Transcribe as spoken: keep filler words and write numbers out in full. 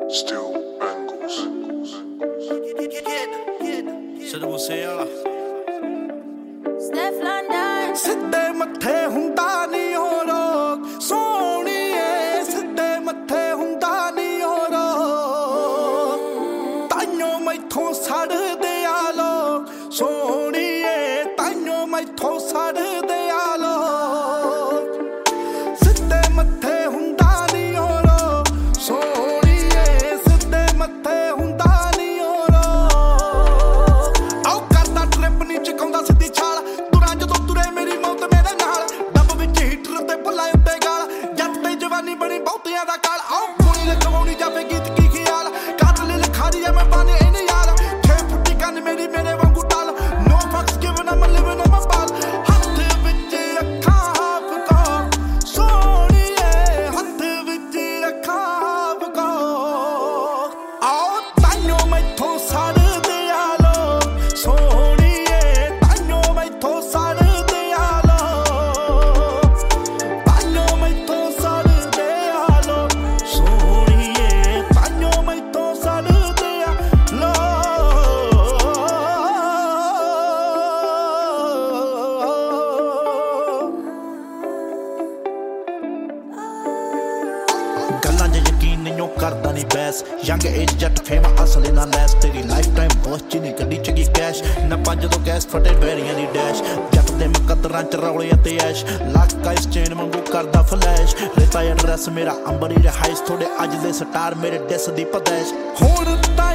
Still bangles. Sidhu Moose ਵਾਲਾ Steph London ਸਿੱਧੇ ਮੱਥੇ ਹੁੰਦਾ ਨੀ ਹੋ ਰੋਕ ਸੋਹਣੀਏ ਸਿੱਧੇ ਮੱਥੇ ਹੁੰਦਾ ਨੀ ਹੋ ਰੋਕ ਤਾਈਓ ਮੈਥੋਂ ਸੜਦੇ ਆ ਲੋਕ ਸੋਹਣੀਏ ਤਾਈਓ ਮੈਥੋਂ ਸੜਦੇ ਆ ਲੋਕ ਸਿੱਧੇ ਮੱਥੇ ਹੁੰਦਾ ਨੀ ਹੋ ਰੋਕ ਸੋਹਣੀਏ ਸਿੱਧੇ ਮੱਥੇ ਹੁੰਦਾ ਨੀ ਹੋ ਰੋਕ ਆਓ ਕਰਦਾ ਟ੍ਰਿਪ ਨੀ ਚਕਾਉਂਦਾ ਸਿੱਧੀ ਛਾਲ ਤੁਰਾਂ ਜਦੋਂ ਤੁਰੇ ਮੇਰੀ ਮੌਤ ਮੇਰੇ ਨਾਲ ਡੱਬ ਵਿੱਚ ਹੀਟਰ ਤੇ ਭੁੱਲਾ ਉੱਤੇ ਗਾਲ ਜੱਟ ਤੇ ਜਵਾਨੀ ਬਣੀ ਬਹੁਤਿਆਂ ਦਾ ਕਾਲ ਆਓ ਕੁੜੀ ਲਖਵਾਉਣੀ ਜਾਵੇ ਗੀਤ ਕੀ ਖਿਆਲ ਕਾਤਲ ਲਖਾਰੀ ਆ ਮੈਂ ਬਾਨੇ ਇਹਨੇ ਯਾਰ ਛੇ ਫੁੱਟੀ ਕੰਨ ਮੇਰੀ ਮੇਰੇ ਵਾਂਗੂ tall no fucks given I'm living on my ਬਾਲ ਹੱਥ ਵਿੱਚ ਅੱਖਾਂ ਹਾਫ ਕੋ ਸੋਹਣੀਏ ਹੱਥ ਵਿੱਚ ਅੱਖਾਂ ਹਾਫ ਕੋ ਆਓ ਤਾਈਓ ਮੈਥੋਂ ਸੜਦੇ ਆ ਲੋਕ ਸੋਹਣੀਏ ਤਾਈਓ ਮੈਥੋਂ ਸੜਦੇ ਆ ਲੋਕ ਤਾਈਓ ਮੈਥੋਂ ਸੜਦੇ ਆ ਲੋਕ ਸੋਹਣੀਏ ਤਾਈਓ ਮੈਥੋਂ ਸੜਦੇ ਆ ਲੋਕ ਗੱਲਾਂ 'ਚ ਯਕੀਨ ਨਹੀਂ ਉਹ ਕਰਦਾ ਨਹੀਂ ਬੈਸ ਯੰਗ ਏਜ ਜੱਟ ਫੇਮਾ ਅਸਲੇ ਨਾ ਲੈਸ ਤੇਰੀ ਲਾਈਫ ਟਾਈਮ ਬਸ ਚ ਨਹੀਂ ਗੱਡੀ ਚ ਗਈ ਕੈਸ਼ ਨਾ ਪੰਜ ਤੋਂ ਗੈਸ ਫਟੇ ਬੈਰੀਆਂ ਦੀ ਡੈਸ਼ ਜੱਟ ਦੇ ਮੁਕੱਦਰਾਂ ਚ ਰੌਲੇ ਅਤੇ ਐਸ਼ ਲੱਕ ਆਈਸ ਚੇਨ ਵਾਂਗੂ ਕਰਦਾ ਫਲੈਸ਼ ਰੇਤਾ ਐਡਰੈਸ ਮੇਰਾ ਅੰਬਰੀ ਰਿਹਾਇਸ਼ ਥੋੜੇ ਅੱਜ ਦੇ ਸਟਾਰ ਮੇਰੇ ਡਿਸ ਦੀ ਪਦੈਸ਼ ਹੁਣ ਤਾਂ